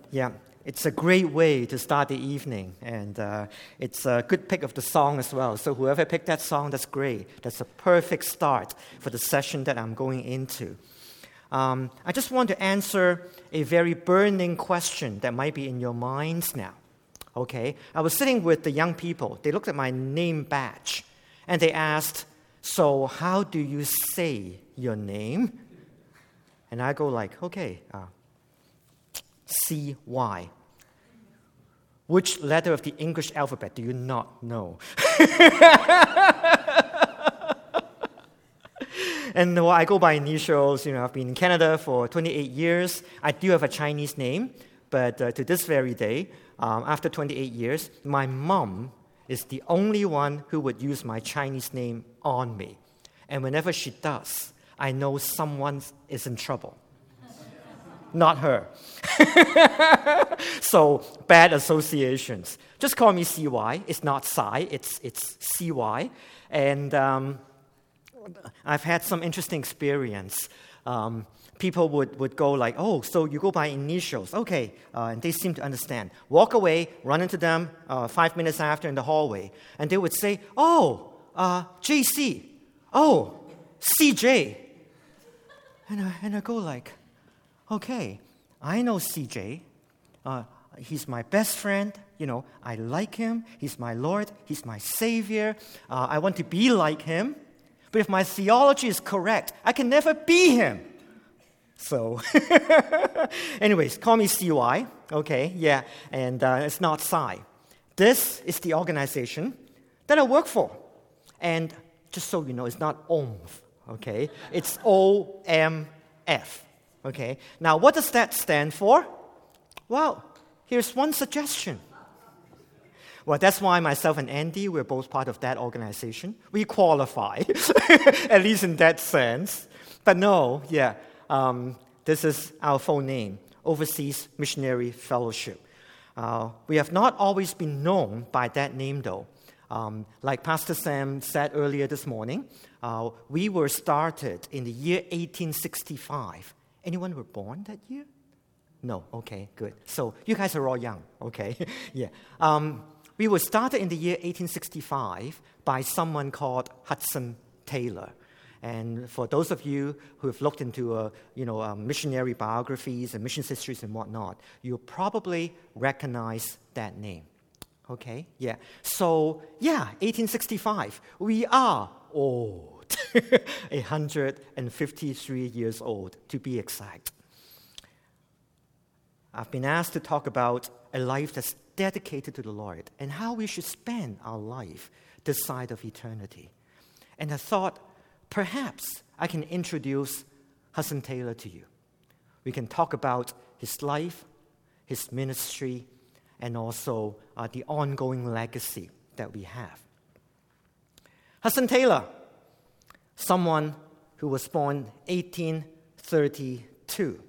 Yeah, it's a great way to start the evening, and it's a good pick of the song as well. So whoever picked that song, that's great. That's a perfect start for the session that I'm going into. I just want to answer a very burning question that might be in your minds now. Okay, I was sitting with the young people. They looked at my name badge, and they asked, "So how do you say your name?" And I go like, "Okay, C-Y. Which letter of the English alphabet do you not know?" And I go by initials. I've been in Canada for 28 years. I do have a Chinese name, but to this very day, after 28 years, my mom is the only one who would use my Chinese name on me. And whenever she does, I know someone is in trouble. Not her. So, bad associations. Just call me CY. It's not Psy, it's CY. And I've had some interesting experience. People would go like, "Oh, so you go by initials." Okay, and they seem to understand. Walk away, run into them 5 minutes after in the hallway, and they would say, "Oh, JC. Oh, CJ." And I go like, "Okay, I know CJ. He's my best friend. I like him. He's my Lord. He's my Savior. I want to be like him. But if my theology is correct, I can never be him." So, anyways, call me CY. Okay, yeah, and it's not Psy. This is the organization that I work for. And just so you know, it's not OMF. Okay, it's OMF. Okay, now what does that stand for? Well, here's one suggestion. Well, that's why myself and Andy, we're both part of that organization. We qualify, at least in that sense. But no, this is our full name, Overseas Missionary Fellowship. We have not always been known by that name, though. Like Pastor Sam said earlier this morning, we were started in the year 1865. Anyone were born that year? No? Okay, good. So you guys are all young, okay? Yeah. We were started in the year 1865 by someone called Hudson Taylor. And for those of you who have looked into missionary biographies and mission histories and whatnot, you'll probably recognize that name. Okay? Yeah. So, 1865. We are old. 153 years old, to be exact. I've been asked to talk about a life that's dedicated to the Lord and how we should spend our life this side of eternity. And I thought, perhaps I can introduce Hudson Taylor to you. We can talk about his life, his ministry, and also the ongoing legacy that we have. Hudson Taylor, someone who was born 1832.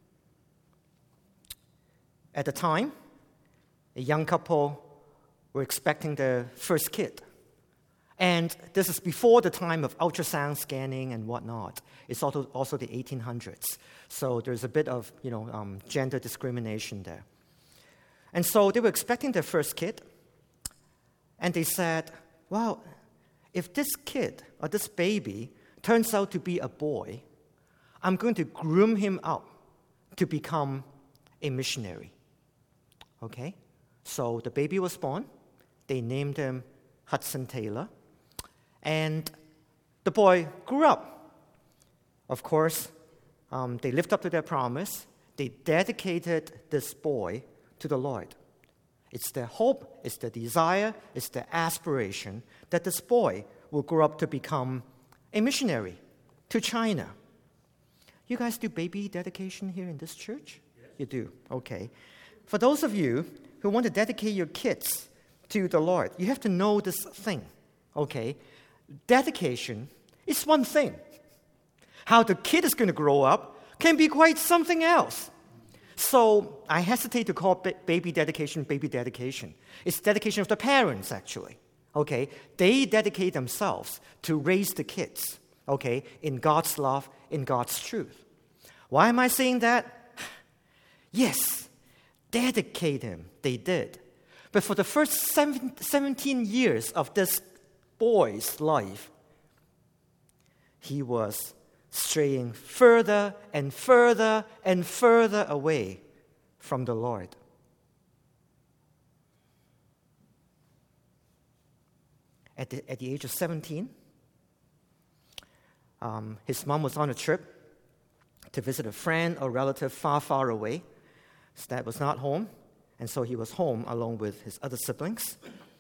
At the time, a young couple were expecting their first kid. And this is before the time of ultrasound scanning and whatnot. It's also the 1800s. So there's a bit of gender discrimination there. And so they were expecting their first kid. And they said, well, if this kid or this baby turns out to be a boy, I'm going to groom him up to become a missionary. Okay? So the baby was born. They named him Hudson Taylor. And the boy grew up. Of course, they lived up to their promise. They dedicated this boy to the Lord. It's their hope, it's their desire, it's their aspiration that this boy will grow up to become a missionary to China. You guys do baby dedication here in this church? Yes. You do? Okay. For those of you who want to dedicate your kids to the Lord, you have to know this thing, okay? Dedication is one thing. How the kid is going to grow up can be quite something else. So I hesitate to call baby dedication. It's dedication of the parents, actually, okay? They dedicate themselves to raise the kids, okay, in God's love, in God's truth. Why am I saying that? Yes, dedicate him. They did. But for the first 17 years of this boy's life, he was straying further and further and further away from the Lord. At the age of 17, his mom was on a trip to visit a friend or relative far, far away. His dad was not home, and so he was home along with his other siblings.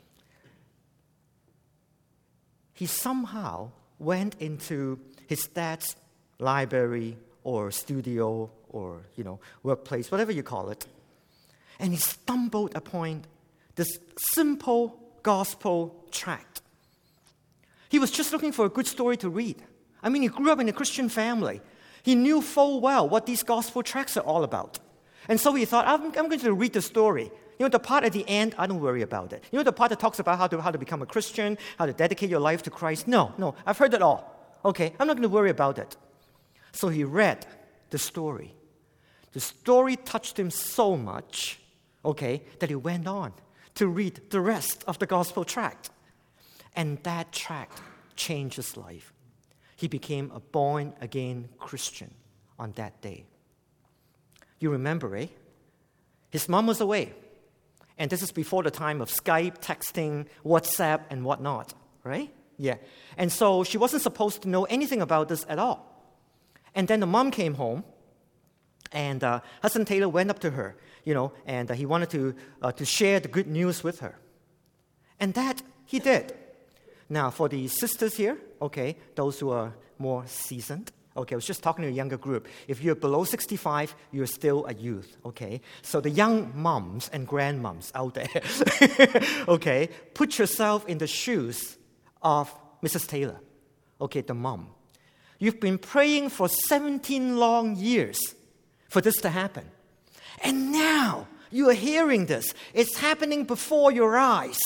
He somehow went into his dad's library or studio or, workplace, whatever you call it, and he stumbled upon this simple gospel tract. He was just looking for a good story to read. I mean, he grew up in a Christian family. He knew full well what these gospel tracts are all about. And so he thought, I'm going to read the story. The part at the end, I don't worry about it. The part that talks about how to become a Christian, how to dedicate your life to Christ. No, I've heard it all. Okay, I'm not going to worry about it. So he read the story. The story touched him so much, that he went on to read the rest of the gospel tract. And that tract changed his life. He became a born-again Christian on that day. You remember, His mom was away. And this is before the time of Skype, texting, WhatsApp, and whatnot, right? Yeah. And so she wasn't supposed to know anything about this at all. And then the mom came home, and Hudson Taylor went up to her, and he wanted to share the good news with her. And that he did. Now, for the sisters here, those who are more seasoned, I was just talking to a younger group. If you're below 65, you're still a youth, So the young moms and grandmoms out there, put yourself in the shoes of Mrs. Taylor, the mom. You've been praying for 17 long years for this to happen. And now you are hearing this. It's happening before your eyes.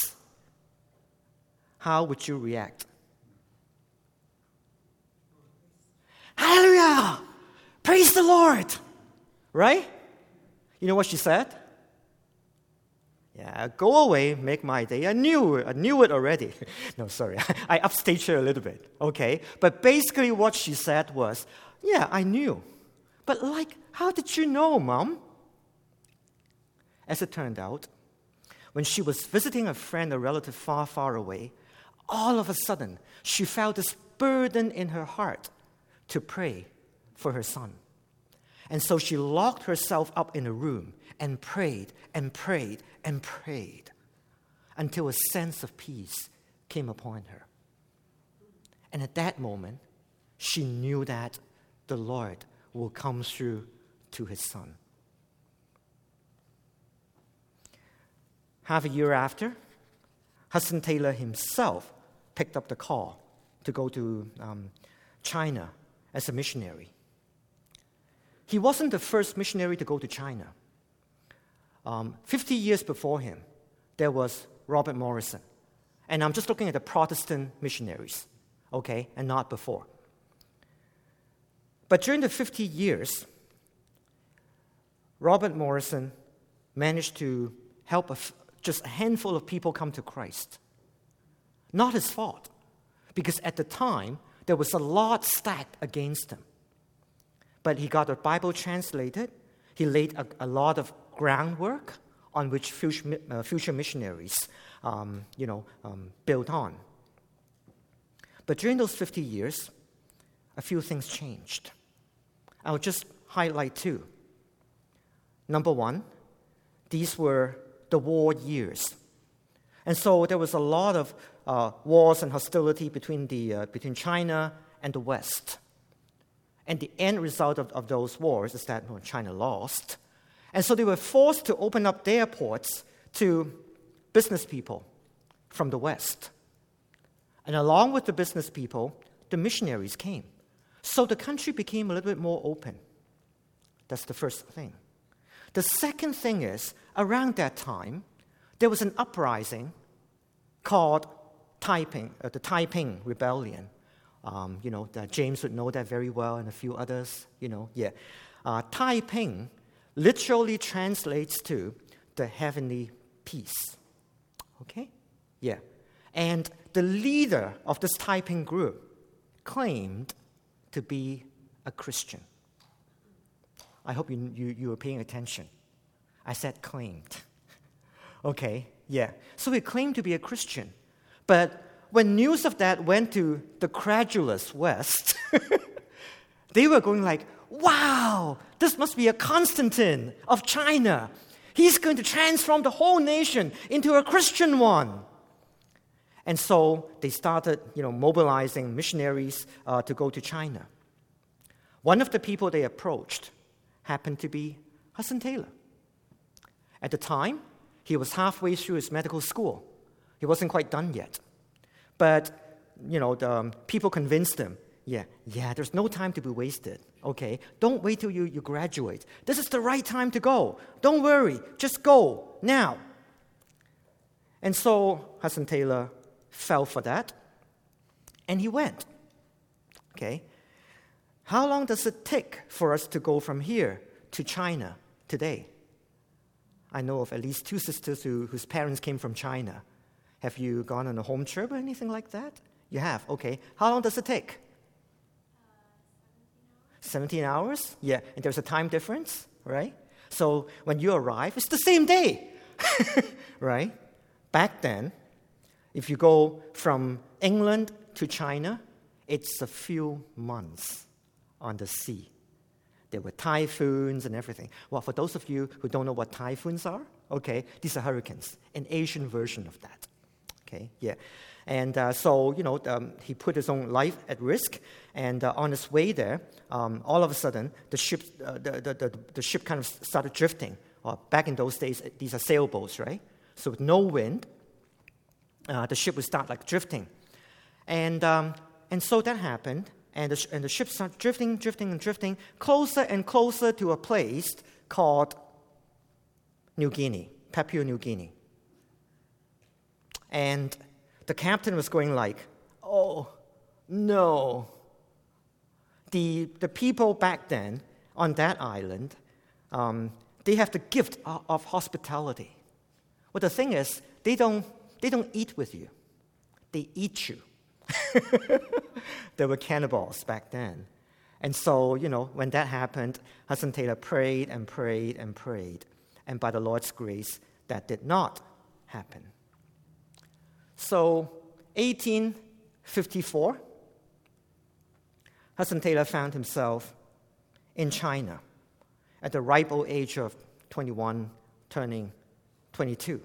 How would you react? Hallelujah! Praise the Lord! Right? You know what she said? Yeah, go away, make my day. I knew it already. No, sorry, I upstaged her a little bit, But basically what she said was, yeah, I knew. But how did you know, Mom? As it turned out, when she was visiting a friend or relative far, far away, all of a sudden, she felt this burden in her heart to pray for her son. And so she locked herself up in a room and prayed and prayed and prayed until a sense of peace came upon her. And at that moment, she knew that the Lord will come through to his son. Half a year after, Hudson Taylor himself picked up the call to go to China as a missionary. He wasn't the first missionary to go to China. 50 years before him, there was Robert Morrison. And I'm just looking at the Protestant missionaries, and not before. But during the 50 years, Robert Morrison managed to help just a handful of people come to Christ. Not his fault, because at the time, there was a lot stacked against him. But he got the Bible translated. He laid a lot of groundwork on which future missionaries, built on. But during those 50 years, a few things changed. I'll just highlight two. Number one, these were the war years. And so there was a lot of wars and hostility between China and the West. And the end result of those wars is that China lost. And so they were forced to open up their ports to business people from the West. And along with the business people, the missionaries came. So the country became a little bit more open. That's the first thing. The second thing is, around that time, there was an uprising called the Taiping Rebellion. That James would know that very well, and a few others, Taiping literally translates to the heavenly peace. Okay? Yeah. And the leader of this Taiping group claimed to be a Christian. I hope you were paying attention. I said claimed. Okay, yeah. So he claimed to be a Christian. But when news of that went to the credulous West, they were going like, wow, this must be a Constantine of China. He's going to transform the whole nation into a Christian one. And so they started, mobilizing missionaries to go to China. One of the people they approached happened to be Hudson Taylor. At the time, he was halfway through his medical school. He wasn't quite done yet. But, the people convinced him, there's no time to be wasted, okay? Don't wait till you graduate. This is the right time to go. Don't worry, just go now. And so Hudson Taylor fell for that, and he went, okay? How long does it take for us to go from here to China today? I know of at least 2 sisters whose parents came from China. Have you gone on a home trip or anything like that? You have, okay. How long does it take? 17 hours? Yeah, and there's a time difference, right? So when you arrive, it's the same day, right? Back then, if you go from England to China, it's a few months on the sea. There were typhoons and everything. Well, for those of you who don't know what typhoons are, okay, these are hurricanes, an Asian version of that. Okay, yeah. And he put his own life at risk, and on his way there, all of a sudden, the ship kind of started drifting. Back in those days, these are sailboats, right? So with no wind, the ship would start like drifting. And so that happened, and the ship started drifting, closer and closer to a place called New Guinea, Papua New Guinea. And the captain was going like, oh, no. The people back then on that island, they have the gift of hospitality. Well, the thing is, they don't eat with you. They eat you. There were cannibals back then. And so, when that happened, Hudson Taylor prayed and prayed and prayed. And by the Lord's grace, that did not happen. So, 1854, Hudson Taylor found himself in China at the ripe old age of 21, turning 22.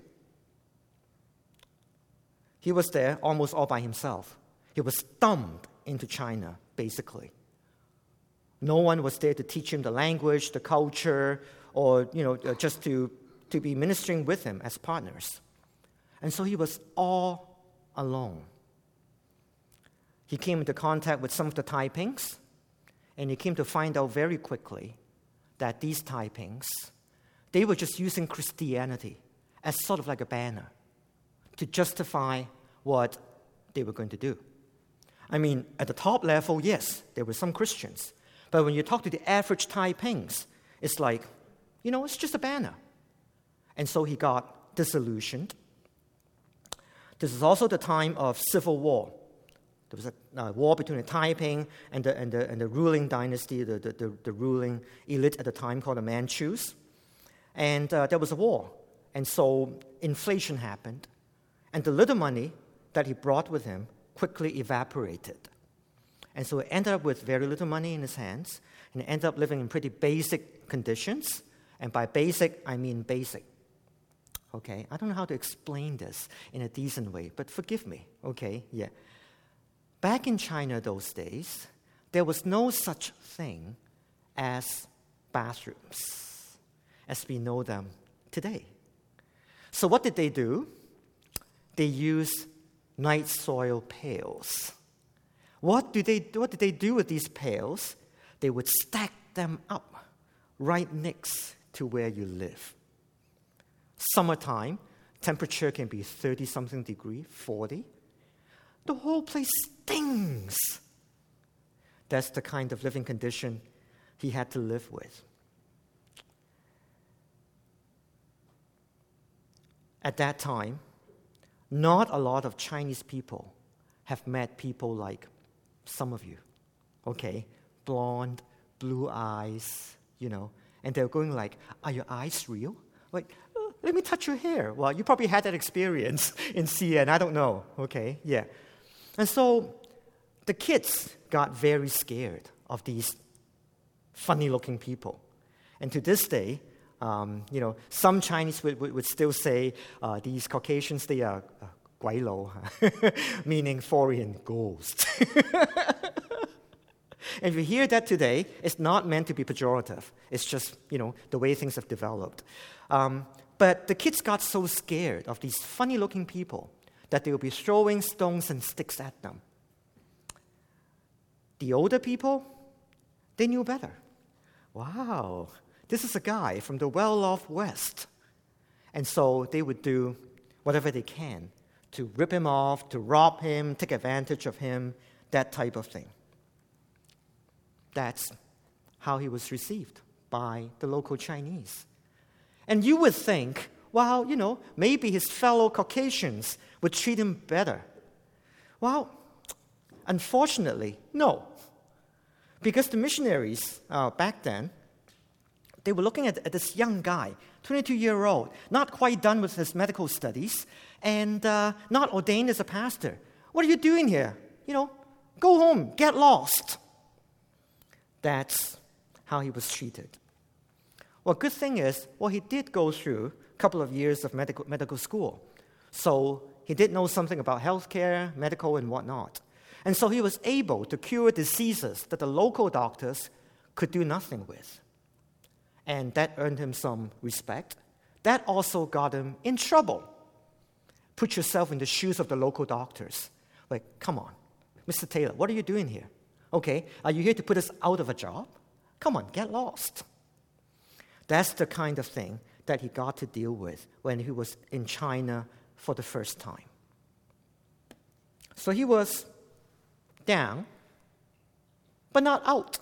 He was there almost all by himself. He was dumped into China, basically. No one was there to teach him the language, the culture, or just to be ministering with him as partners. And so he was all alone. He came into contact with some of the Taipings, and he came to find out very quickly that these Taipings, they were just using Christianity as sort of like a banner to justify what they were going to do. I mean, at the top level, yes, there were some Christians. But when you talk to the average Taipings, it's like, it's just a banner. And so he got disillusioned. This is also the time of civil war. There was a war between the Taiping and the ruling dynasty, the ruling elite at the time called the Manchus. And there was a war. And so inflation happened. And the little money that he brought with him quickly evaporated. And so he ended up with very little money in his hands, and he ended up living in pretty basic conditions. And by basic, I mean basic. Okay, I don't know how to explain this in a decent way, but forgive me, okay, yeah. Back in China those days, there was no such thing as bathrooms as we know them today. So what did they do? They used night soil pails. What did they do with these pails? They would stack them up right next to where you live. Summertime, temperature can be 30-something degrees, 40. The whole place stings. That's the kind of living condition he had to live with. at that time, not a lot of Chinese people have met people like some of you, okay? Blonde, blue eyes, and they're going like, are your eyes real? Like, let me touch your hair. Well, you probably had that experience in CN, I don't know, okay? Yeah. And so the kids got very scared of these funny-looking people. And to this day, some Chinese would still say these Caucasians, they are 鬼佬, meaning foreign ghosts. And if you hear that today, it's not meant to be pejorative. It's just, the way things have developed. But the kids got so scared of these funny-looking people that they would be throwing stones and sticks at them. The older people, they knew better. Wow, this is a guy from the well-off West. And so they would do whatever they can to rip him off, to rob him, take advantage of him, that type of thing. That's how he was received by the local Chinese. And you would think, well, maybe his fellow Caucasians would treat him better. Well, unfortunately, no. Because the missionaries back then, they were looking at this young guy, 22-year-old, not quite done with his medical studies, and not ordained as a pastor. What are you doing here? Go home, get lost. That's how he was treated. Well, good thing is, he did go through a couple of years of medical school. So he did know something about healthcare, medical, and whatnot. And so he was able to cure diseases that the local doctors could do nothing with. And that earned him some respect. That also got him in trouble. Put yourself in the shoes of the local doctors. Like, come on, Mr. Taylor, what are you doing here? Okay, are you here to put us out of a job? Come on, get lost. That's the kind of thing that he got to deal with when he was in China for the first time. So he was down, but not out.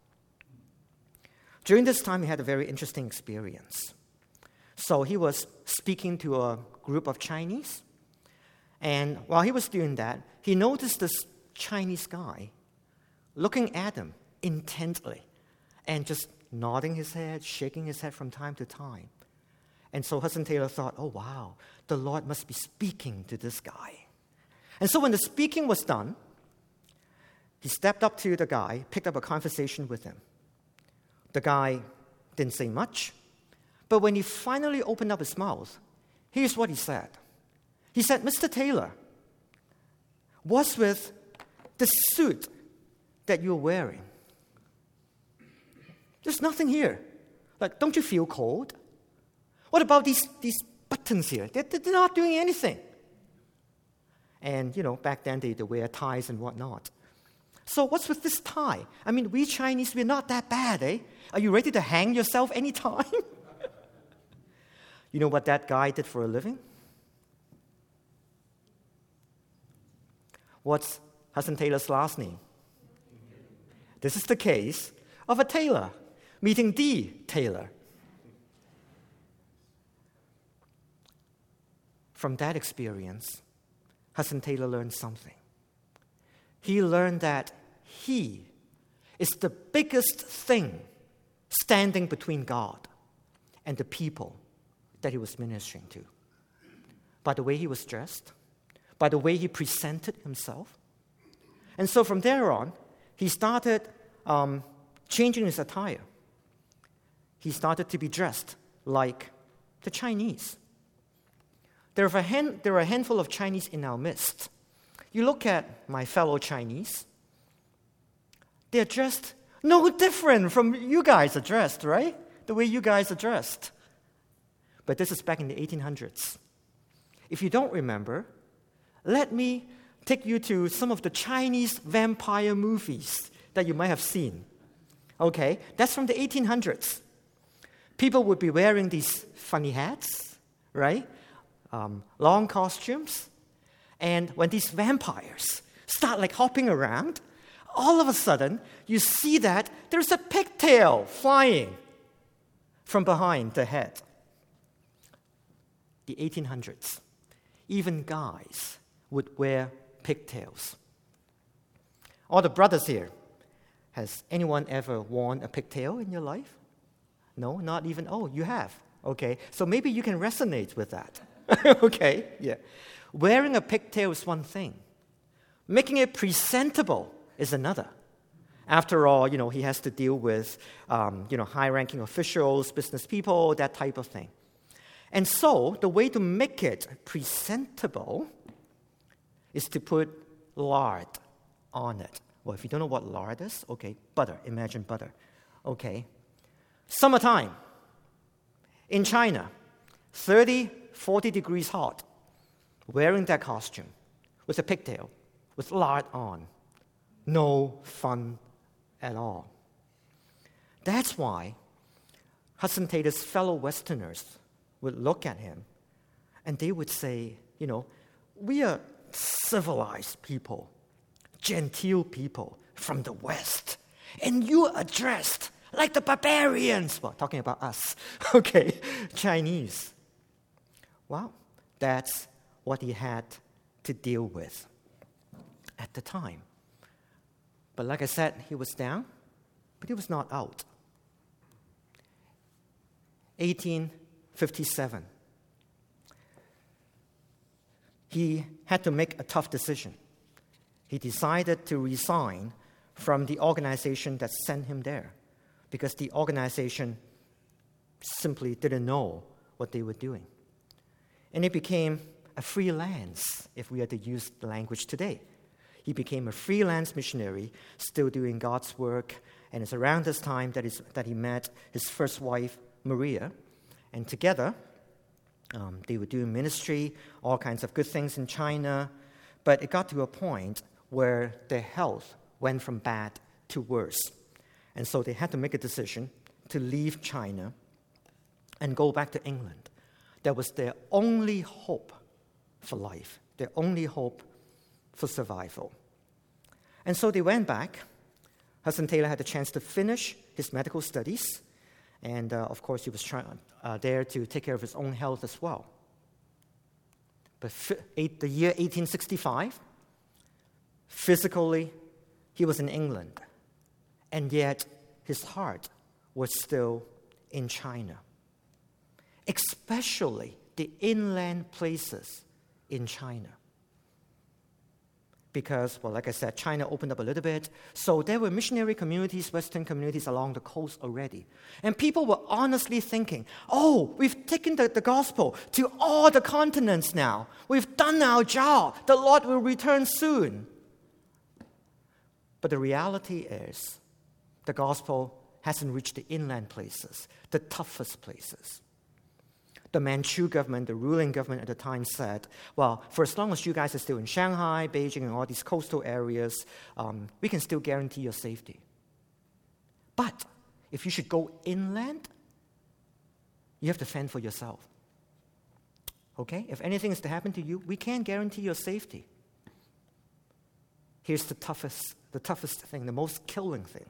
During this time, he had a very interesting experience. So he was speaking to a group of Chinese, and while he was doing that, he noticed this Chinese guy looking at him intently and just nodding his head, shaking his head from time to time. And so Hudson Taylor thought, oh, wow, the Lord must be speaking to this guy. And so when the speaking was done, he stepped up to the guy, picked up a conversation with him. The guy didn't say much, but when he finally opened up his mouth, here's what he said. He said, Mr. Taylor, what's with the suit that you're wearing? There's nothing here. Like, don't you feel cold? What about these buttons here? They're not doing anything. And, back then they wear ties and whatnot. So what's with this tie? I mean, we Chinese, we're not that bad, eh? Are you ready to hang yourself anytime? You know what that guy did for a living? What's Hudson Taylor's last name? This is the case of a tailor meeting the tailor. From that experience, Hudson Taylor learned something. He learned that he is the biggest thing standing between God and the people that he was ministering to. By the way he was dressed, by the way he presented himself. And so from there on, he started changing his attire. He started to be dressed like the Chinese. There are a handful of Chinese in our midst. You look at my fellow Chinese, they're dressed no different from you guys are dressed, right? The way you guys are dressed. But this is back in the 1800s. If you don't remember, let me take you to some of the Chinese vampire movies that you might have seen. Okay, that's from the 1800s. People would be wearing these funny hats, right? Long costumes. And when these vampires start hopping around, all of a sudden, you see that there's a pigtail flying from behind the head. the 1800s, even guys would wear pigtails. All the brothers here, has anyone ever worn a pigtail in your life? No, not even, oh, you have. Okay, so maybe you can resonate with that. Okay, yeah. Wearing a pigtail is one thing. Making it presentable is another. After all, he has to deal with, high-ranking officials, business people, that type of thing. And so, the way to make it presentable is to put lard on it. Well, if you don't know what lard is, okay, butter. Imagine butter. Okay. Summertime. In China, 30, 40 degrees hot. Wearing that costume with a pigtail, with lard on. No fun at all. That's why Hudson Taylor's fellow Westerners would look at him and they would say, we are civilized people, genteel people from the West, and you are dressed like the barbarians. Well, talking about us, okay, Chinese. Well, that's what he had to deal with at the time. But like I said, he was down, but he was not out. 1857. He had to make a tough decision. He decided to resign from the organization that sent him there because the organization simply didn't know what they were doing. And it became a freelance, if we are to use the language today. He became a freelance missionary, still doing God's work, and it's around this time that he met his first wife, Maria, and together they were doing ministry, all kinds of good things in China, but it got to a point where their health went from bad to worse. And so they had to make a decision to leave China and go back to England. That was their only hope for life, their only hope for survival. And so they went back. Hudson Taylor had the chance to finish his medical studies, and of course he was there to take care of his own health as well. But the year 1865, physically, he was in England, and yet his heart was still in China, especially the inland places in China. Because, well, like I said, China opened up a little bit, so there were missionary communities, Western communities along the coast already. And people were honestly thinking, oh, we've taken the gospel to all the continents now. We've done our job. The Lord will return soon. But the reality is, the gospel hasn't reached the inland places, the toughest places. The Manchu government, the ruling government at the time said, well, for as long as you guys are still in Shanghai, Beijing, and all these coastal areas, we can still guarantee your safety. But if you should go inland, you have to fend for yourself. Okay? If anything is to happen to you, we can't guarantee your safety. Here's the toughest thing, the most killing thing.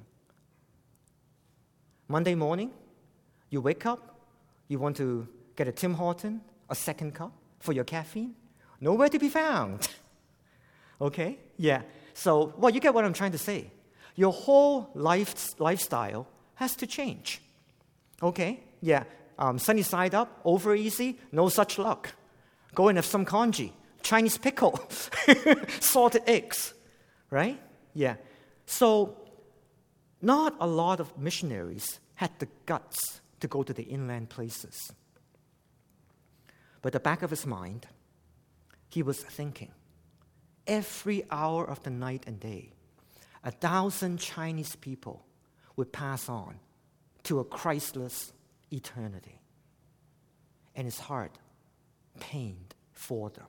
Monday morning, you wake up, you want to get a Tim Horton, a second cup for your caffeine. Nowhere to be found. Okay? Yeah. So, well, you get what I'm trying to say. Your whole lifestyle has to change. Okay? Yeah. Sunny side up, over easy, no such luck. Go and have some congee, Chinese pickle, salted eggs. Right? Yeah. So, not a lot of missionaries had the guts to go to the inland places. But at the back of his mind, he was thinking, every hour of the night and day, 1,000 Chinese people would pass on to a Christless eternity. And his heart pained for them.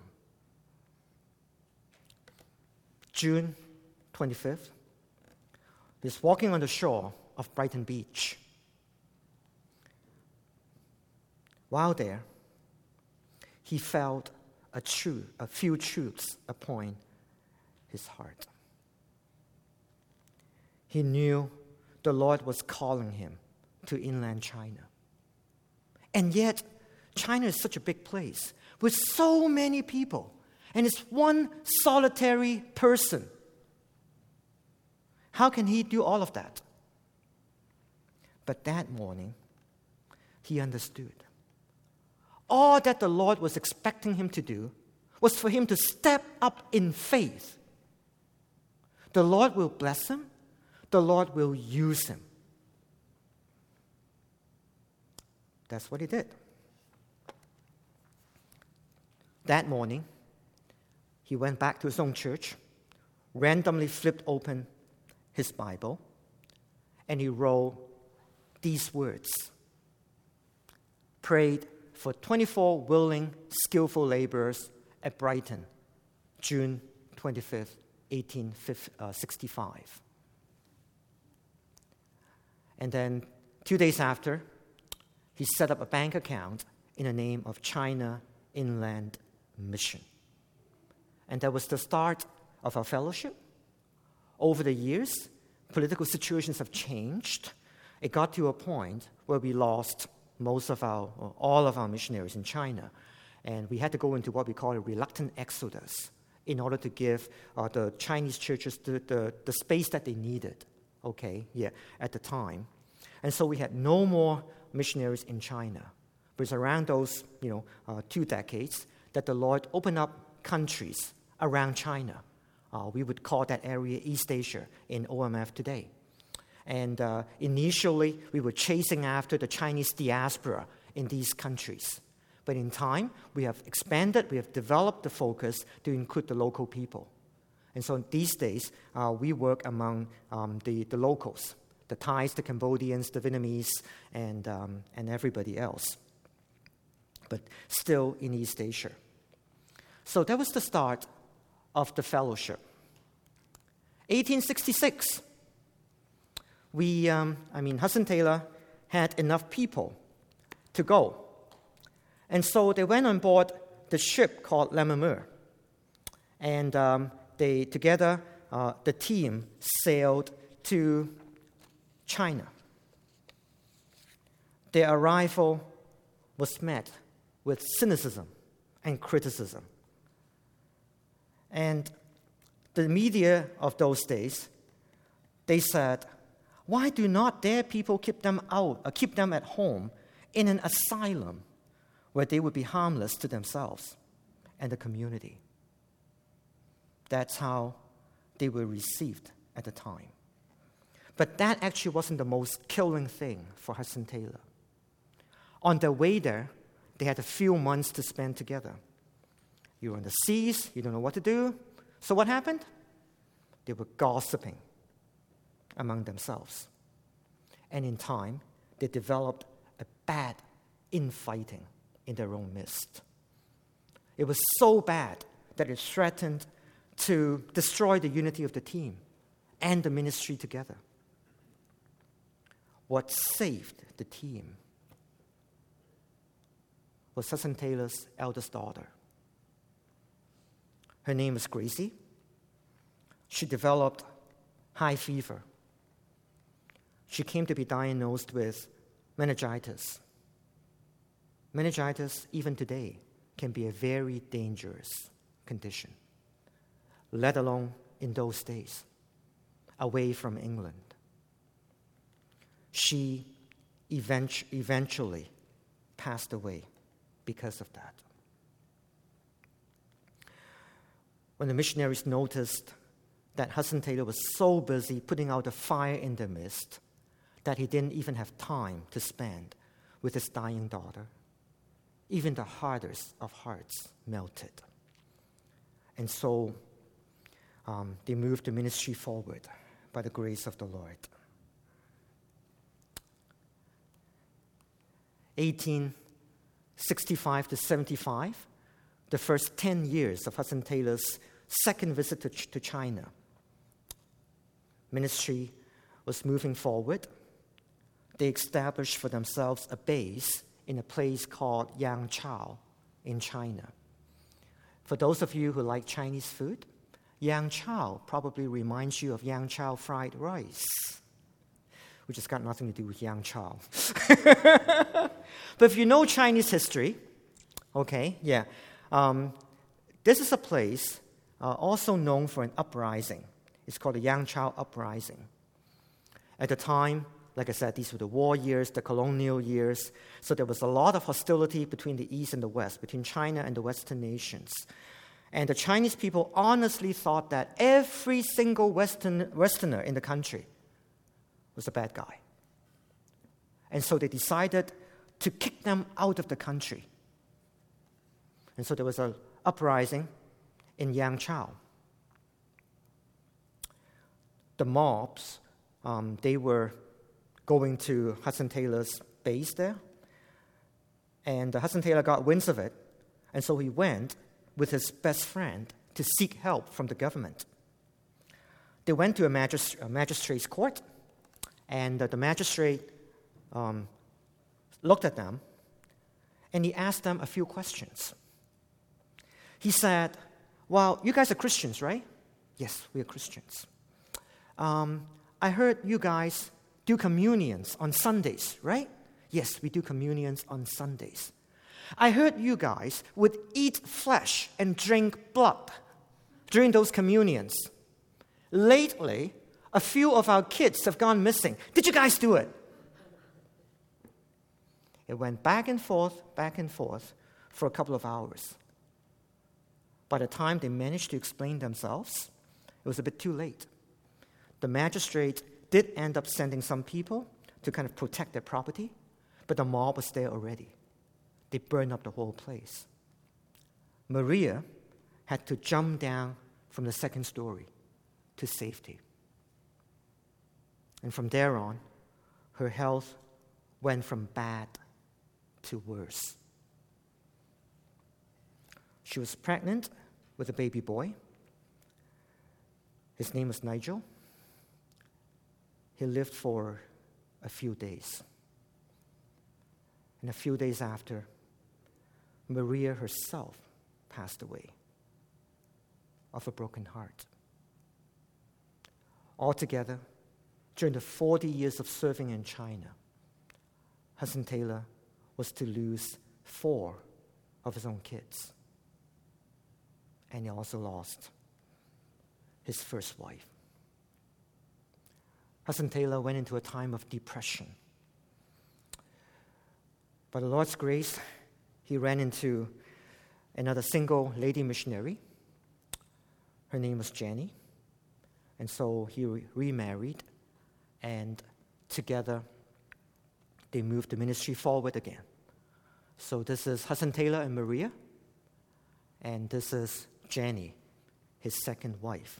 June 25th, he's walking on the shore of Brighton Beach. While there, he felt a few truths upon his heart. He knew the Lord was calling him to inland China. And yet, China is such a big place with so many people, and it's one solitary person. How can he do all of that? But that morning, he understood. All that the Lord was expecting him to do was for him to step up in faith. The Lord will bless him. The Lord will use him. That's what he did. That morning, he went back to his own church, randomly flipped open his Bible, and he wrote these words: prayed for 24 willing, skillful laborers at Brighton, June 25th, 1865. And then 2 days after, he set up a bank account in the name of China Inland Mission. And that was the start of our fellowship. Over the years, political situations have changed. It got to a point where we lost all of our missionaries in China. And we had to go into what we call a reluctant exodus in order to give the Chinese churches the space that they needed, at the time. And so we had no more missionaries in China. But it's around those 2 decades that the Lord opened up countries around China. We would call that area East Asia in OMF today. And initially, we were chasing after the Chinese diaspora in these countries. But in time, we have expanded, we have developed the focus to include the local people. And so these days, we work among the locals, the Thais, the Cambodians, the Vietnamese, and everybody else. But still in East Asia. So that was the start of the fellowship. 1866. Hudson Taylor had enough people to go. And so they went on board the ship called Lammermuir. And they together, the team sailed to China. Their arrival was met with cynicism and criticism. And the media of those days, they said, why do not their people keep them at home in an asylum where they would be harmless to themselves and the community? That's how they were received at the time. But that actually wasn't the most killing thing for Hudson Taylor. On their way there, they had a few months to spend together. You're on the seas, you don't know what to do. So what happened? They were gossiping among themselves. And in time, they developed a bad infighting in their own midst. It was so bad that it threatened to destroy the unity of the team and the ministry together. What saved the team was Hudson Taylor's eldest daughter. Her name is Gracie. She developed high fever. She came to be diagnosed with meningitis. Meningitis, even today, can be a very dangerous condition, let alone in those days, away from England. She eventually passed away because of that. When the missionaries noticed that Hudson Taylor was so busy putting out a fire in their midst that he didn't even have time to spend with his dying daughter, even the hardest of hearts melted. And so they moved the ministry forward by the grace of the Lord. 1865 to 75, the first 10 years of Hudson Taylor's second visit to China. Ministry was moving forward. They established for themselves a base in a place called Yangchao in China. For those of you who like Chinese food, Yangchao probably reminds you of Yangchao fried rice. which has got nothing to do with Yang Chao. But if you know Chinese history, okay, yeah, this is a place also known for an uprising. It's called the Yang Chao Uprising. At the time, like I said, these were the war years, the colonial years, so there was a lot of hostility between the East and the West, between China and the Western nations. And the Chinese people honestly thought that every single Westerner in the country was a bad guy. And so they decided to kick them out of the country. And so there was an uprising in Yang Chao. The mobs, they were going to Hudson Taylor's base there. And Hudson Taylor got winds of it. And so he went with his best friend to seek help from the government. They went to a magistrate's court, and the magistrate looked at them, and he asked them a few questions. He said, well, you guys are Christians, right? Yes, we are Christians. I heard you guys do communions on Sundays, right? Yes, we do communions on Sundays. I heard you guys would eat flesh and drink blood during those communions. Lately, a few of our kids have gone missing. Did you guys do it? It went back and forth for a couple of hours. By the time they managed to explain themselves, it was a bit too late. The magistrate did end up sending some people to kind of protect their property, but the mob was there already. They burned up the whole place. Maria had to jump down from the second story to safety. And from there on, her health went from bad to worse. She was pregnant with a baby boy. His name was Nigel. He lived for a few days. And a few days after, Maria herself passed away of a broken heart. Altogether, during the 40 years of serving in China, Hudson Taylor was to lose 4 of his own kids. And he also lost his first wife. Hudson Taylor went into a time of depression. By the Lord's grace, he ran into another single lady missionary. Her name was Jenny. And so he remarried, and together they moved the ministry forward again. So this is Hudson Taylor and Maria, and this is Jenny, his second wife.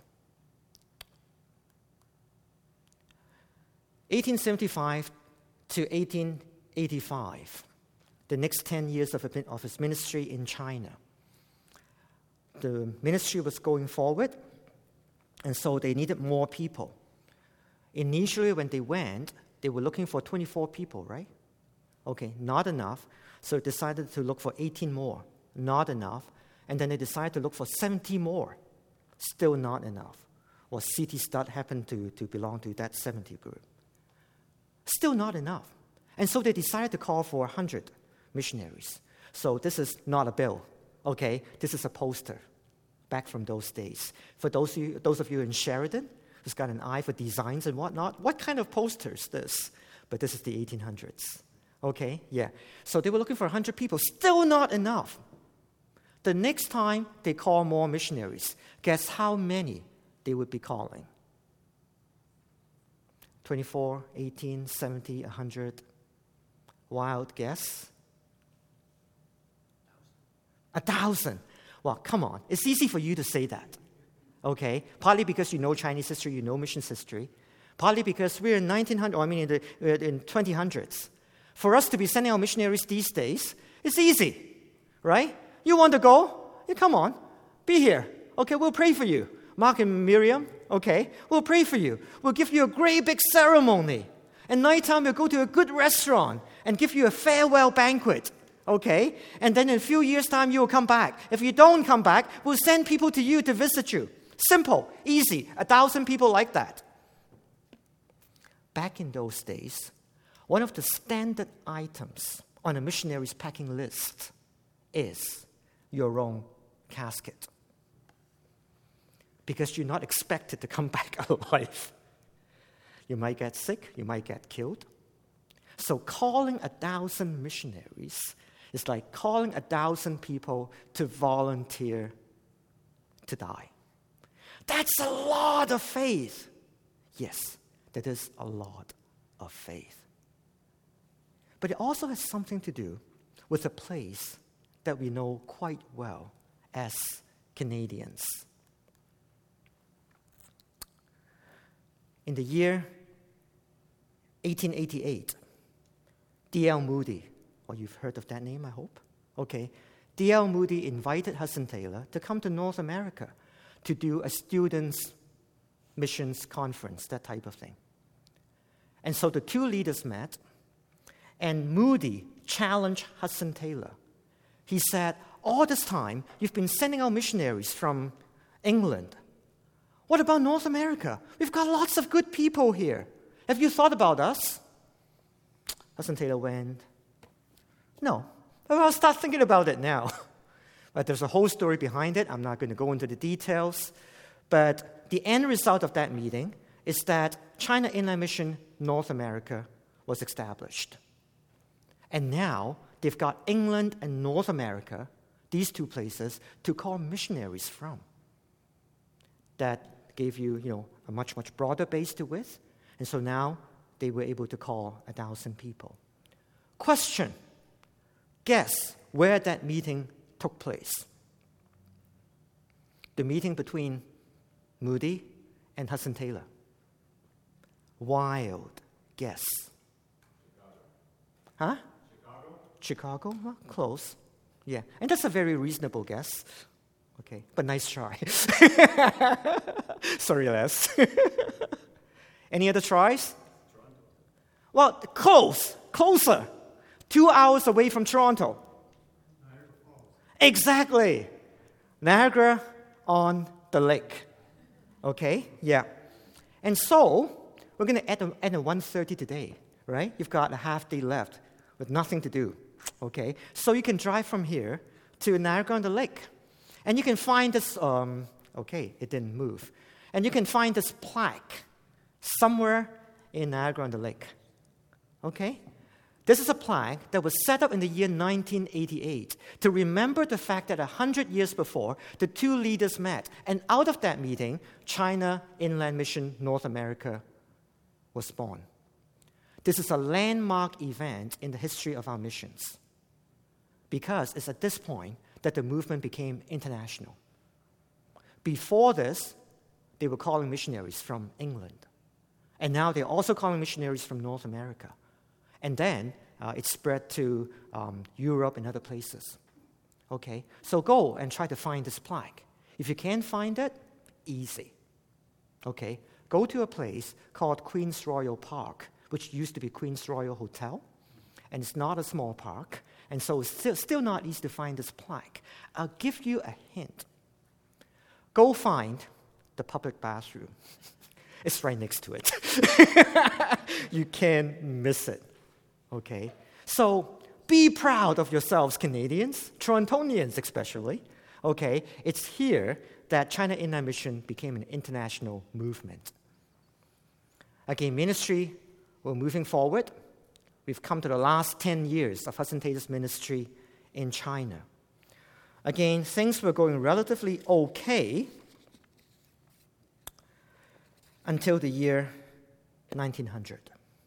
1875 to 1885, the next 10 years of his ministry in China. The ministry was going forward, and so they needed more people. Initially, when they went, they were looking for 24 people, right? Okay, not enough. So they decided to look for 18 more. Not enough. And then they decided to look for 70 more. Still not enough. Well, C.T. Studd happened to belong to that 70 group. Still not enough. And so they decided to call for 100 missionaries. So this is not a bill, okay? This is a poster back from those days. For those of you in Sheridan who's got an eye for designs and whatnot, what kind of poster is this? But this is the 1800s, okay? Yeah. So they were looking for 100 people. Still not enough. The next time they call more missionaries, guess how many they would be calling? 24, 18, 70, 100. Wild guess? 1,000. Well, come on. It's easy for you to say that, okay? Partly because you know Chinese history, you know missions history. Partly because we're in 1900, in 2000s. For us to be sending out missionaries these days, it's easy, right? You want to go? Yeah, come on. Be here. Okay, we'll pray for you. Mark and Miriam, okay, we'll pray for you. We'll give you a great big ceremony. And nighttime, we'll go to a good restaurant and give you a farewell banquet, okay? And then in a few years' time, you will come back. If you don't come back, we'll send people to you to visit you. Simple, easy, 1,000 people like that. back in those days, one of the standard items on a missionary's packing list is your own casket. Because you're not expected to come back alive. You might get sick, you might get killed. So calling 1,000 missionaries is like calling 1,000 people to volunteer to die. That's a lot of faith. Yes, that is a lot of faith. But it also has something to do with a place that we know quite well as Canadians. In the year 1888, D.L. Moody, or you've heard of that name, I hope? Okay. D.L. Moody invited Hudson Taylor to come to North America to do a students' missions conference, that type of thing. And so the two leaders met, and Moody challenged Hudson Taylor. He said, all this time, you've been sending out missionaries from England. What about North America? We've got lots of good people here. Have you thought about us? Hudson Taylor went, no. Well, I'll start thinking about it now. But there's a whole story behind it. I'm not going to go into the details. But the end result of that meeting is that China Inland Mission North America was established. And now they've got England and North America, these two places, to call missionaries from. That gave you, a much, much broader base to with. And so now they were able to call 1,000 people. Question. Guess where that meeting took place. The meeting between Moody and Hudson Taylor. Wild guess. Huh? Chicago? Well, close. Yeah. And that's a very reasonable guess. Okay. But nice try. Sorry, Les. Any other tries? Toronto. Well, closer. 2 hours away from Toronto. Niagara Falls. Exactly. Niagara on the lake. Okay? Yeah. And so, we're going to end at 1:30 today, right? You've got a half day left with nothing to do. Okay? So you can drive from here to Niagara on the lake. And you can find this, it didn't move. And you can find this plaque somewhere in Niagara on the lake. Okay? This is a plaque that was set up in the year 1988 to remember the fact that 100 years before, the two leaders met. And out of that meeting, China Inland Mission North America was born. This is a landmark event in the history of our missions because it's at this point that the movement became international. Before this, they were calling missionaries from England. And now they're also calling missionaries from North America. And then it spread to Europe and other places. Okay? So go and try to find this plaque. If you can't find it, easy. Okay? Go to a place called Queen's Royal Park, which used to be Queen's Royal Hotel. And it's not a small park. And so it's still not easy to find this plaque. I'll give you a hint. Go find the public bathroom. It's right next to it. You can't miss it. Okay? So be proud of yourselves, Canadians, Torontonians especially. Okay? It's here that China Inland Mission became an international movement. Again, ministry, we're moving forward. We've come to the last 10 years of Hudson Taylor's ministry in China. Again, things were going relatively okay until the year 1900.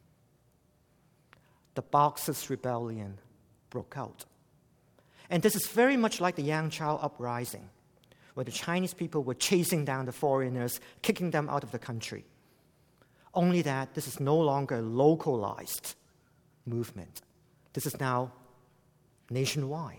The Boxers' Rebellion broke out. And this is very much like the Yangzhou Uprising, where the Chinese people were chasing down the foreigners, kicking them out of the country. Only that this is no longer a localized movement. This is now nationwide.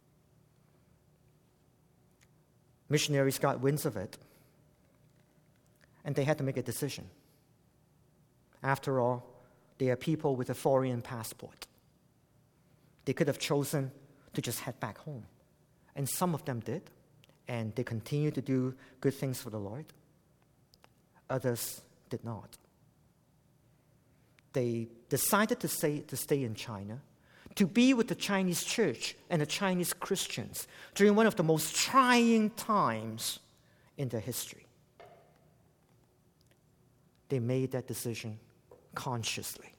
Missionaries got winds of it, and they had to make a decision. After all, they are people with a foreign passport. They could have chosen to just head back home. And some of them did, and they continue to do good things for the Lord. Others did not. they decided to stay in China, to be with the Chinese church and the Chinese Christians during one of the most trying times in their history. They made that decision consciously.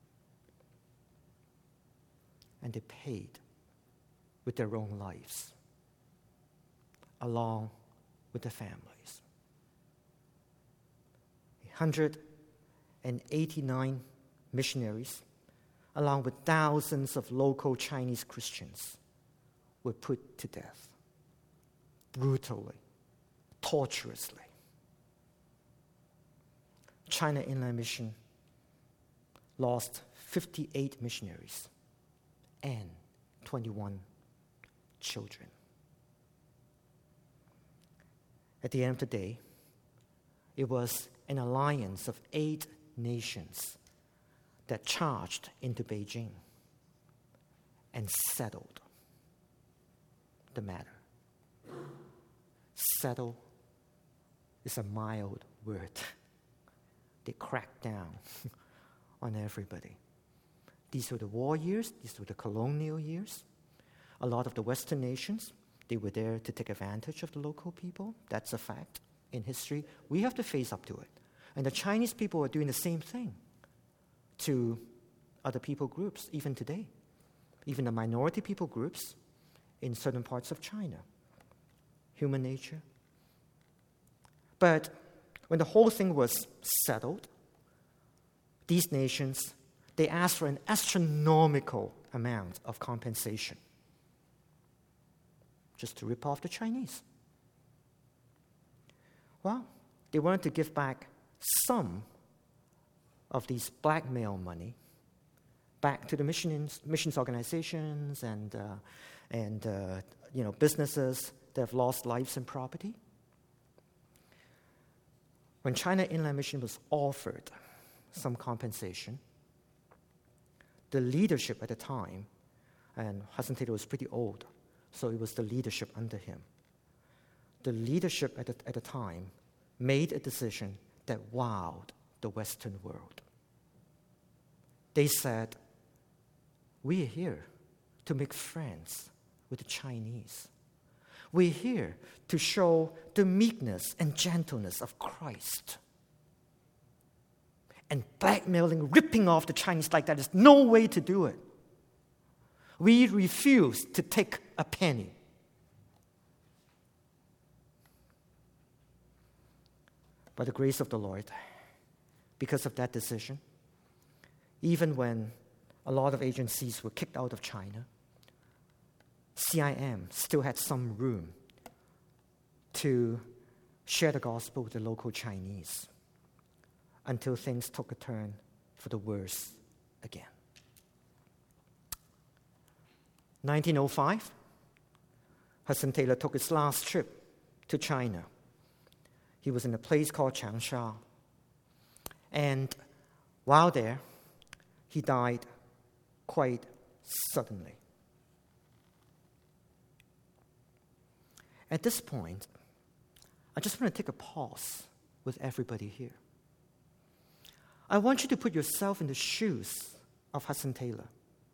And they paid with their own lives, along with their families. 189 missionaries, along with thousands of local Chinese Christians, were put to death brutally, torturously. China Inland Mission lost 58 missionaries and 21 children. At the end of the day, it was an alliance of 8 nations that charged into Beijing and settled the matter. Settle is a mild word. They cracked down on everybody. These were the war years. These were the colonial years. A lot of the Western nations, they were there to take advantage of the local people. That's a fact in history. We have to face up to it. And the Chinese people are doing the same thing to other people groups, even today. Even the minority people groups in certain parts of China. Human nature. But when the whole thing was settled, these nations, they asked for an astronomical amount of compensation just to rip off the Chinese. Well, they wanted to give back some of these blackmail money back to the missions organizations and businesses that have lost lives and property. When China Inland Mission was offered some compensation, the leadership at the time, and Hudson Taylor was pretty old, so it was the leadership under him. The leadership at the time made a decision that wowed the Western world. They said, we are here to make friends with the Chinese. We're here to show the meekness and gentleness of Christ. And blackmailing, ripping off the Chinese like that is no way to do it. We refuse to take a penny. By the grace of the Lord, because of that decision, even when a lot of agencies were kicked out of China, CIM still had some room to share the gospel with the local Chinese until things took a turn for the worse again. 1905, Hudson Taylor took his last trip to China. He was in a place called Changsha. And while there, he died quite suddenly. At this point, I just want to take a pause with everybody here. I want you to put yourself in the shoes of Hudson Taylor.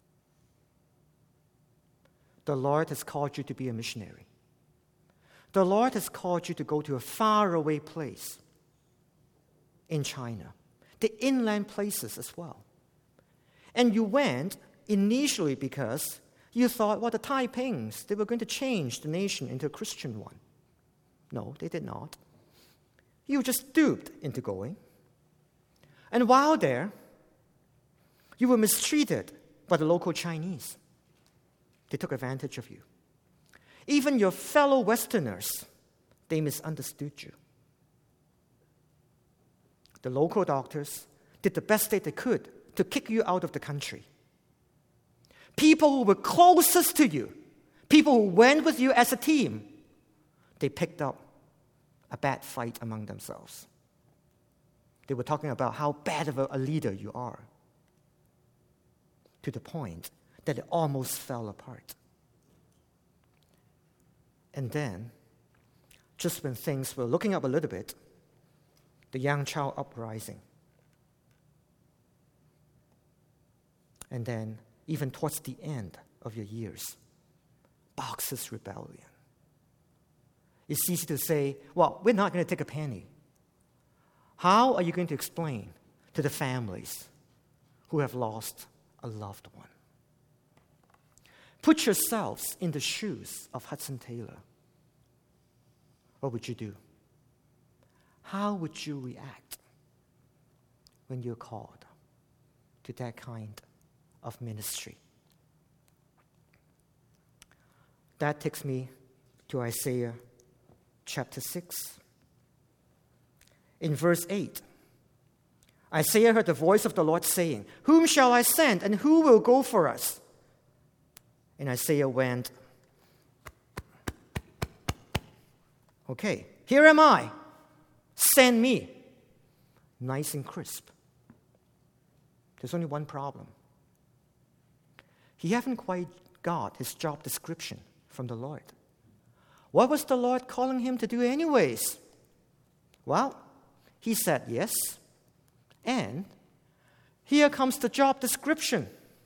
The Lord has called you to be a missionary. The Lord has called you to go to a faraway place in China, the inland places as well. And you went initially because you thought, well, the Taipings, they were going to change the nation into a Christian one. No, they did not. You just duped into going. And while there, you were mistreated by the local Chinese. They took advantage of you. Even your fellow Westerners, they misunderstood you. The local doctors did the best that they could to kick you out of the country. People who were closest to you, people who went with you as a team, they picked up a bad fight among themselves. They were talking about how bad of a leader you are, to the point that it almost fell apart. And then, just when things were looking up a little bit, the Yang Chow uprising And then, even towards the end of your years, boxes rebellion. It's easy to say, well, we're not going to take a penny. How are you going to explain to the families who have lost a loved one? Put yourselves in the shoes of Hudson Taylor. What would you do? How would you react when you're called to that kind of ministry? That takes me to Isaiah chapter 6. In verse 8, Isaiah heard the voice of the Lord saying, "Whom shall I send, and who will go for us?" And Isaiah went, "Okay, here am I. Send me." Nice and crisp. There's only one problem. He hasn't quite got his job description from the Lord. What was the Lord calling him to do anyways? Well, he said yes, and here comes the job description.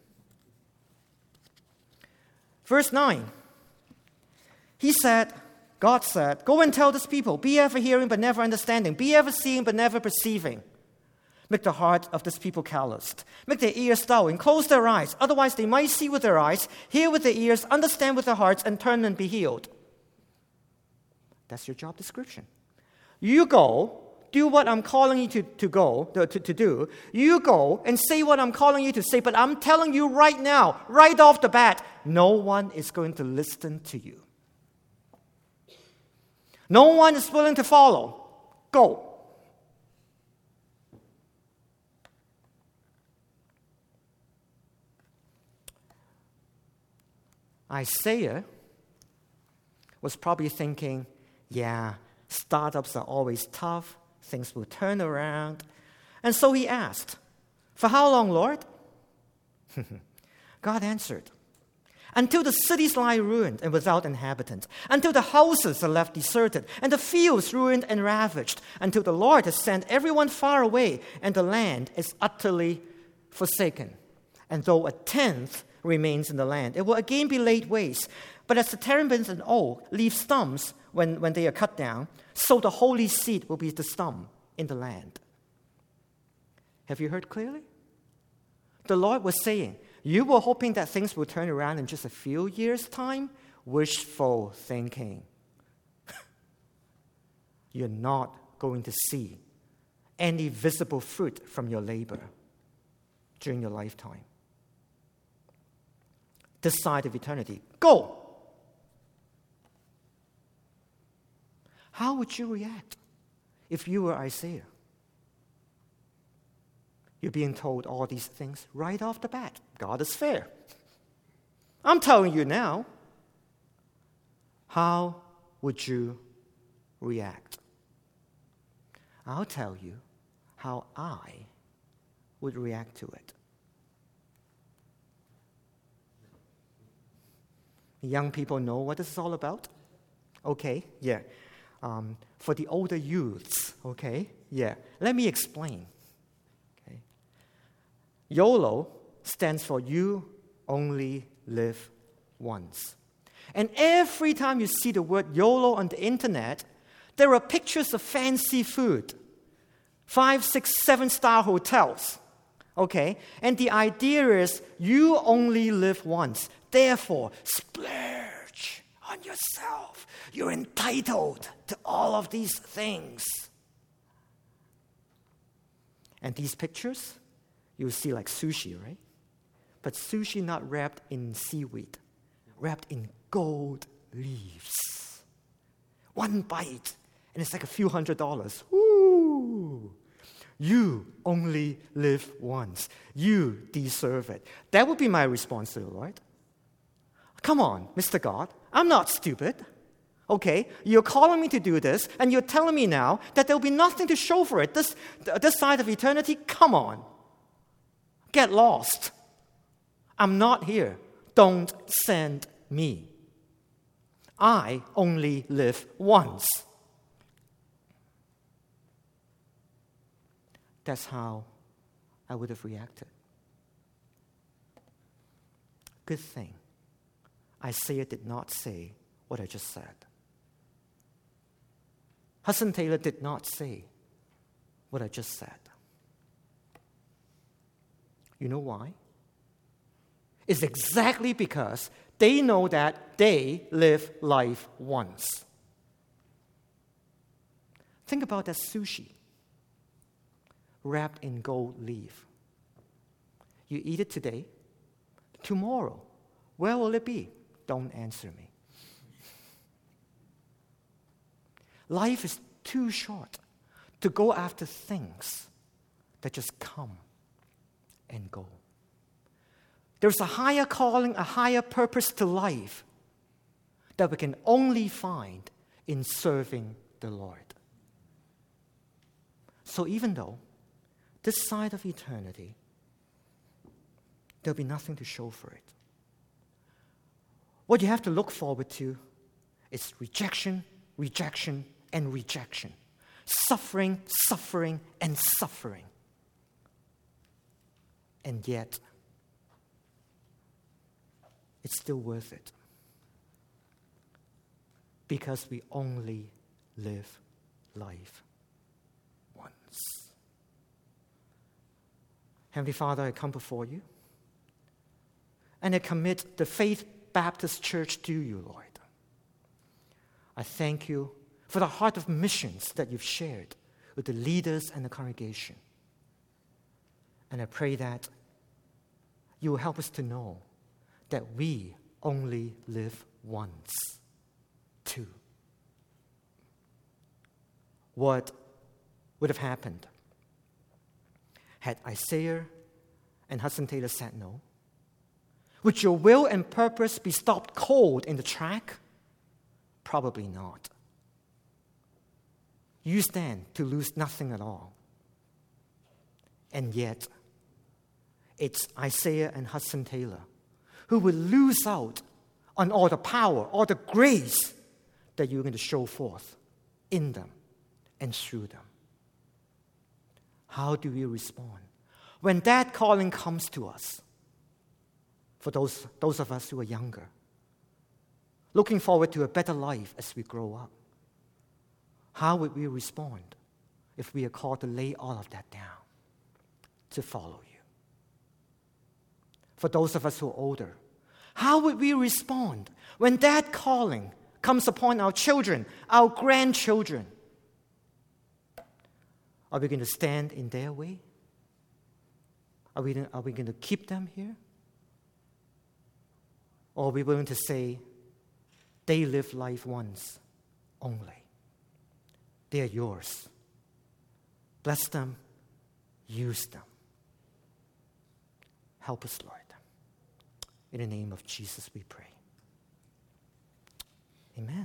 Verse 9, God said, "Go and tell this people, be ever hearing but never understanding, be ever seeing but never perceiving. Make the heart of this people calloused. Make their ears dull and close their eyes. Otherwise they might see with their eyes, hear with their ears, understand with their hearts, and turn and be healed." That's your job description. You go, do what I'm calling you to do. You go and say what I'm calling you to say, but I'm telling you right now, right off the bat, no one is going to listen to you. No one is willing to follow. Go. Isaiah was probably thinking, yeah, startups are always tough. Things will turn around. And so he asked, "For how long, Lord?" God answered, "Until the cities lie ruined and without inhabitants, until the houses are left deserted, and the fields ruined and ravaged, until the Lord has sent everyone far away, and the land is utterly forsaken. And though a tenth remains in the land, it will again be laid waste. But as the terebinth and oak leave stumps when they are cut down, so the holy seed will be the stump in the land." Have you heard clearly? The Lord was saying, you were hoping that things will turn around in just a few years' time? Wishful thinking. You're not going to see any visible fruit from your labor during your lifetime. This side of eternity. Go! How would you react if you were Isaiah? You're being told all these things right off the bat. God is fair. I'm telling you now. How would you react? I'll tell you how I would react to it. Young people know what this is all about? Okay, yeah. For the older youths, okay, yeah. Let me explain. Okay. YOLO stands for You Only Live Once. And every time you see the word YOLO on the internet, there are pictures of fancy food, 5, 6, 7-star hotels. Okay? And the idea is you only live once. Therefore, splurge on yourself. You're entitled to all of these things. And these pictures, you'll see like sushi, right? But sushi not wrapped in seaweed, wrapped in gold leaves. One bite, and it's like a few $100s. Woo! You only live once. You deserve it. That would be my response to the Lord. Come on, Mr. God, I'm not stupid. Okay, you're calling me to do this, and you're telling me now that there'll be nothing to show for it. This side of eternity, come on. Get lost. I'm not here. Don't send me. I only live once. That's how I would have reacted. Good thing Isaiah did not say what I just said. Hudson Taylor did not say what I just said. You know why? It's exactly because they know that they live life once. Think about that sushi wrapped in gold leaf. You eat it today. Tomorrow, where will it be? Don't answer me. Life is too short to go after things that just come and go. There's a higher calling, a higher purpose to life that we can only find in serving the Lord. So even though this side of eternity, there'll be nothing to show for it. What you have to look forward to is rejection, rejection, and rejection. Suffering, suffering, and suffering. And yet, it's still worth it. Because we only live life once. Heavenly Father, I come before you, and I commit the Faith Baptist Church to you, Lord. I thank you for the heart of missions that you've shared with the leaders and the congregation. And I pray that you will help us to know that we only live once, too. What would have happened had Isaiah and Hudson Taylor said no? Would your will and purpose be stopped cold in the track? Probably not. You stand to lose nothing at all. And yet, it's Isaiah and Hudson Taylor who will lose out on all the power, all the grace that you're going to show forth in them and through them. How do we respond when that calling comes to us? For those of us who are younger, looking forward to a better life as we grow up, how would we respond if we are called to lay all of that down to follow you? For those of us who are older, how would we respond when that calling comes upon our children, our grandchildren? Are we going to stand in their way? Are we going to keep them here? Or are we willing to say, they live life once only? They are yours. Bless them. Use them. Help us, Lord. In the name of Jesus we pray. Amen.